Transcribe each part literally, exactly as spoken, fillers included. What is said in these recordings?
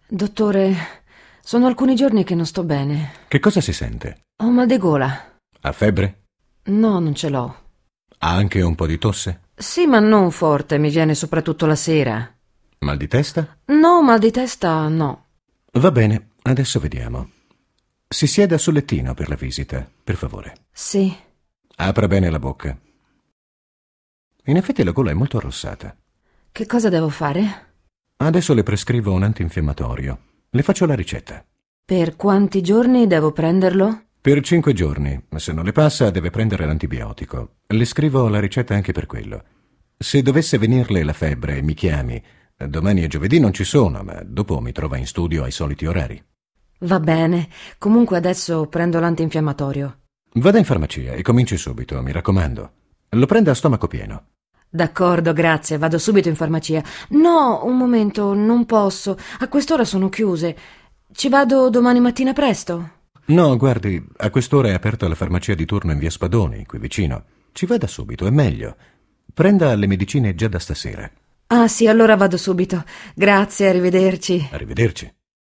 Dottore, sono alcuni giorni che non sto bene. Che cosa si sente? Ho mal di gola. Ha febbre? No, non ce l'ho. Ha anche un po' di tosse? Sì, ma non forte, mi viene soprattutto la sera. Mal di testa? No, mal di testa no. Va bene, adesso vediamo. Si sieda sul lettino per la visita, per favore. Sì. Apra bene la bocca. In effetti la gola è molto arrossata. Che cosa devo fare? Adesso le prescrivo un antinfiammatorio. Le faccio la ricetta. Per quanti giorni devo prenderlo? Per cinque giorni. Se non le passa, deve prendere l'antibiotico. Le scrivo la ricetta anche per quello. Se dovesse venirle la febbre, mi chiami. Domani e giovedì non ci sono, ma dopo mi trova in studio ai soliti orari. Va bene. Comunque adesso prendo l'antinfiammatorio. Vada in farmacia e cominci subito, mi raccomando. Lo prenda a stomaco pieno. D'accordo, grazie. Vado subito in farmacia. No, un momento, non posso. A quest'ora sono chiuse. Ci vado domani mattina presto? No, guardi, a quest'ora è aperta la farmacia di turno in via Spadoni, qui vicino. Ci vada subito, è meglio. Prenda le medicine già da stasera. Ah sì, allora vado subito. Grazie, arrivederci. Arrivederci.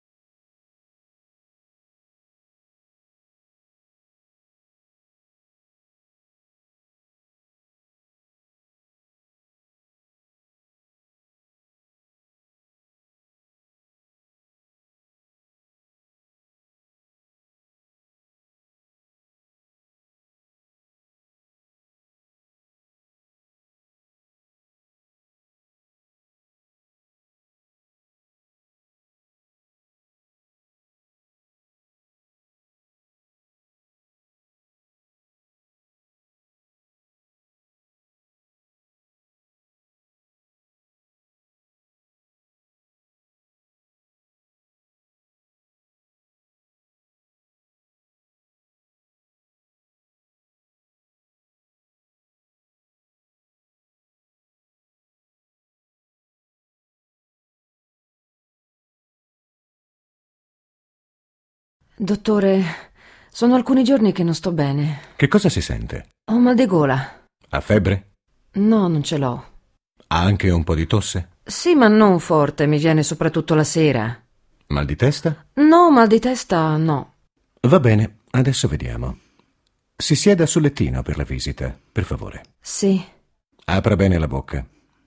Dottore, sono alcuni giorni che non sto bene. Che cosa si sente? Ho mal di gola. Ha febbre? No, non ce l'ho. Ha anche un po' di tosse? Sì, ma non forte, mi viene soprattutto la sera. Mal di testa? No, mal di testa no. Va bene, adesso vediamo. Si sieda sul lettino per la visita, per favore. Sì. Apra bene la bocca.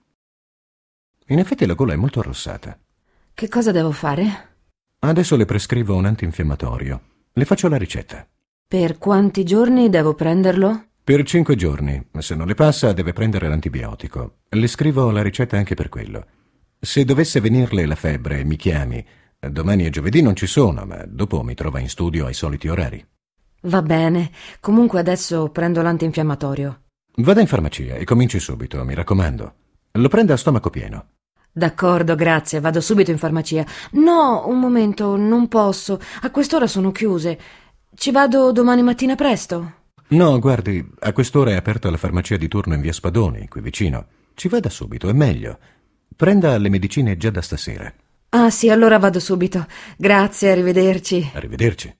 In effetti la gola è molto arrossata. Che cosa devo fare? Adesso le prescrivo un antinfiammatorio. Le faccio la ricetta. Per quanti giorni devo prenderlo? Per cinque giorni. Se non le passa, deve prendere l'antibiotico. Le scrivo la ricetta anche per quello. Se dovesse venirle la febbre, mi chiami. Domani e giovedì non ci sono, ma dopo mi trova in studio ai soliti orari. Va bene. Comunque adesso prendo l'antinfiammatorio. Vada in farmacia e cominci subito, mi raccomando. Lo prenda a stomaco pieno. D'accordo, grazie. Vado subito in farmacia. No, un momento, non posso. A quest'ora sono chiuse. Ci vado domani mattina presto? No, guardi, a quest'ora è aperta la farmacia di turno in via Spadoni, qui vicino. Ci vada subito, è meglio. Prenda le medicine già da stasera. Ah sì, allora vado subito. Grazie, arrivederci. Arrivederci.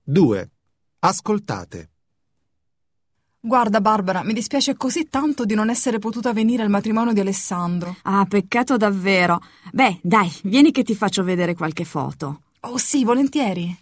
due. Ascoltate. Guarda Barbara, mi dispiace così tanto di non essere potuta venire al matrimonio di Alessandro. Ah, peccato davvero. Beh, dai, vieni che ti faccio vedere qualche foto. Oh sì, volentieri.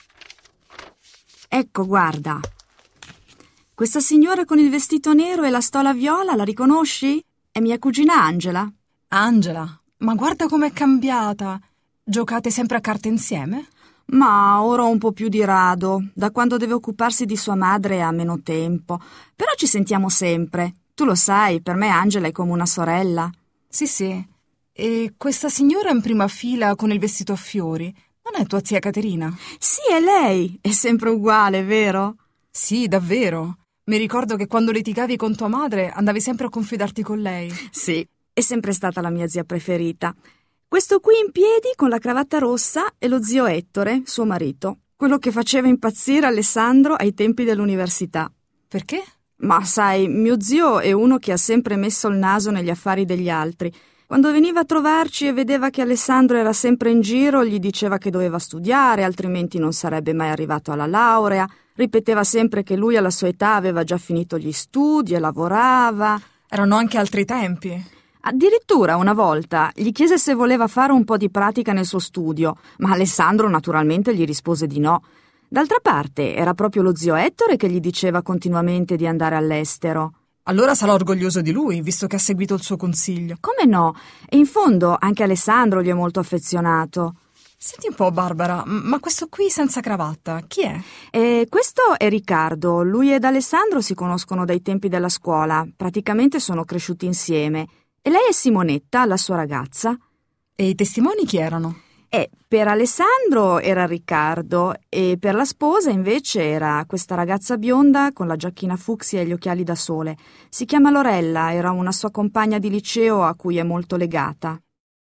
Ecco, guarda. Questa signora con il vestito nero e la stola viola, la riconosci? È mia cugina Angela. Angela, ma guarda com'è cambiata. Giocate sempre a carte insieme? Ma ora un po' più di rado. Da quando deve occuparsi di sua madre ha meno tempo. Però ci sentiamo sempre. Tu lo sai, per me Angela è come una sorella. Sì, sì. E questa signora in prima fila con il vestito a fiori, non è tua zia Caterina? Sì, è lei. È sempre uguale, vero? Sì, davvero. Mi ricordo che quando litigavi con tua madre andavi sempre a confidarti con lei. Sì, è sempre stata la mia zia preferita. Questo qui in piedi con la cravatta rossa è lo zio Ettore, suo marito, quello che faceva impazzire Alessandro ai tempi dell'università. Perché? Ma sai, mio zio è uno che ha sempre messo il naso negli affari degli altri. Quando veniva a trovarci e vedeva che Alessandro era sempre in giro, gli diceva che doveva studiare, altrimenti non sarebbe mai arrivato alla laurea. Ripeteva sempre che lui alla sua età aveva già finito gli studi e lavorava. Erano anche altri tempi. Addirittura una volta gli chiese se voleva fare un po' di pratica nel suo studio, ma Alessandro naturalmente gli rispose di no. D'altra parte era proprio lo zio Ettore che gli diceva continuamente di andare all'estero. Allora sarà orgoglioso di lui, visto che ha seguito il suo consiglio. Come no? E in fondo anche Alessandro gli è molto affezionato. Senti un po', Barbara, ma questo qui senza cravatta, chi è? E questo è Riccardo. Lui ed Alessandro si conoscono dai tempi della scuola. Praticamente sono cresciuti insieme. E lei è Simonetta, la sua ragazza. E i testimoni chi erano? E per Alessandro era Riccardo e per la sposa invece era questa ragazza bionda con la giacchina fucsia e gli occhiali da sole. Si chiama Lorella, era una sua compagna di liceo a cui è molto legata.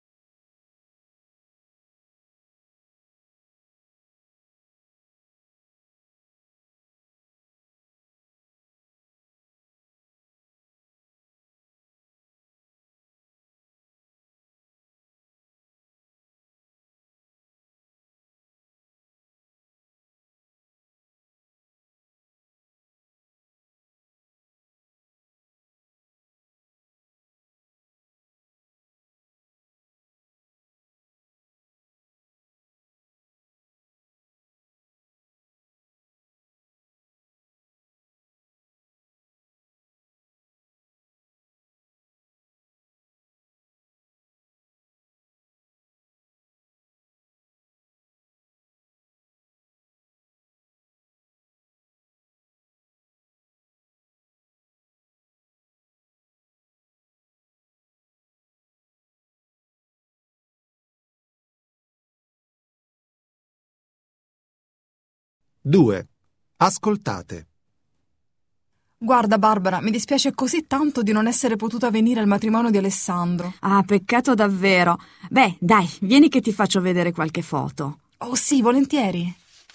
due. Ascoltate. Guarda Barbara, mi dispiace così tanto di non essere potuta venire al matrimonio di Alessandro. Ah, peccato davvero. Beh, dai, vieni che ti faccio vedere qualche foto. Oh sì, volentieri.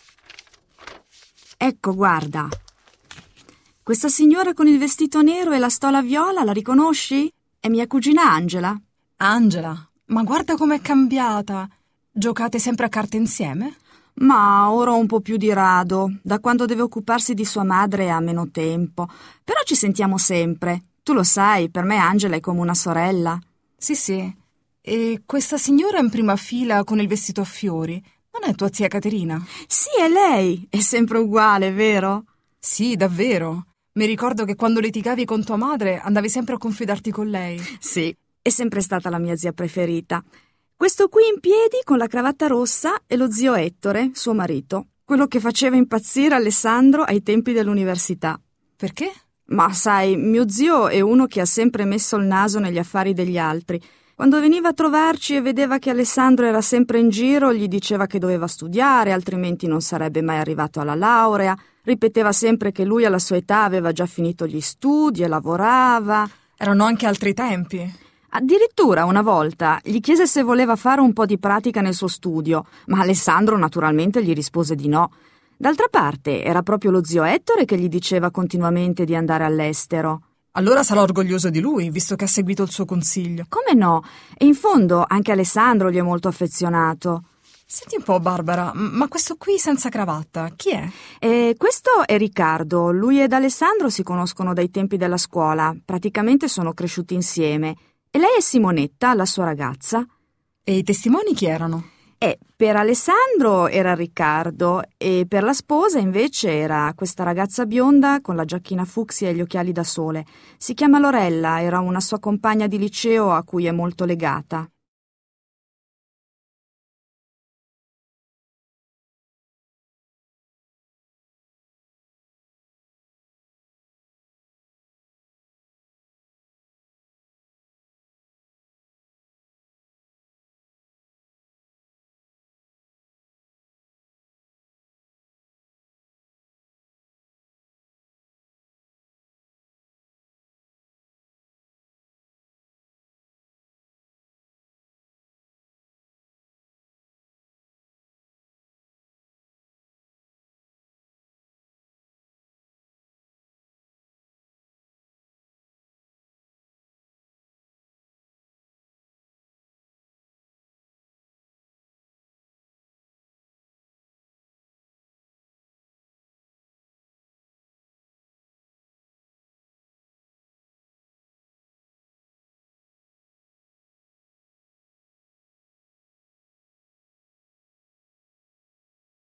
Ecco, guarda. Questa signora con il vestito nero e la stola viola, la riconosci? È mia cugina Angela. Angela, ma guarda com'è cambiata. Giocate sempre a carte insieme? Ma ora un po' più di rado. Da quando deve occuparsi di sua madre ha meno tempo. Però ci sentiamo sempre. Tu lo sai, per me Angela è come una sorella. Sì, sì. E questa signora in prima fila con il vestito a fiori, non è tua zia Caterina? Sì, è lei. È sempre uguale, vero? Sì, davvero. Mi ricordo che quando litigavi con tua madre andavi sempre a confidarti con lei. Sì, è sempre stata la mia zia preferita. Questo qui in piedi con la cravatta rossa è lo zio Ettore, suo marito, quello che faceva impazzire Alessandro ai tempi dell'università. Perché? Ma sai, mio zio è uno che ha sempre messo il naso negli affari degli altri. Quando veniva a trovarci e vedeva che Alessandro era sempre in giro, gli diceva che doveva studiare, altrimenti non sarebbe mai arrivato alla laurea. Ripeteva sempre che lui alla sua età aveva già finito gli studi e lavorava. Erano anche altri tempi. Addirittura una volta gli chiese se voleva fare un po' di pratica nel suo studio, ma Alessandro naturalmente gli rispose di no. D'altra parte era proprio lo zio Ettore che gli diceva continuamente di andare all'estero. Allora sarà orgoglioso di lui, visto che ha seguito il suo consiglio. Come no? E in fondo anche Alessandro gli è molto affezionato. Senti un po', Barbara, ma questo qui senza cravatta, chi è? E questo è Riccardo. Lui ed Alessandro si conoscono dai tempi della scuola. Praticamente sono cresciuti insieme. E lei è Simonetta, la sua ragazza. E i testimoni chi erano? E per Alessandro era Riccardo e per la sposa invece era questa ragazza bionda con la giacchina fucsia e gli occhiali da sole. Si chiama Lorella, era una sua compagna di liceo a cui è molto legata.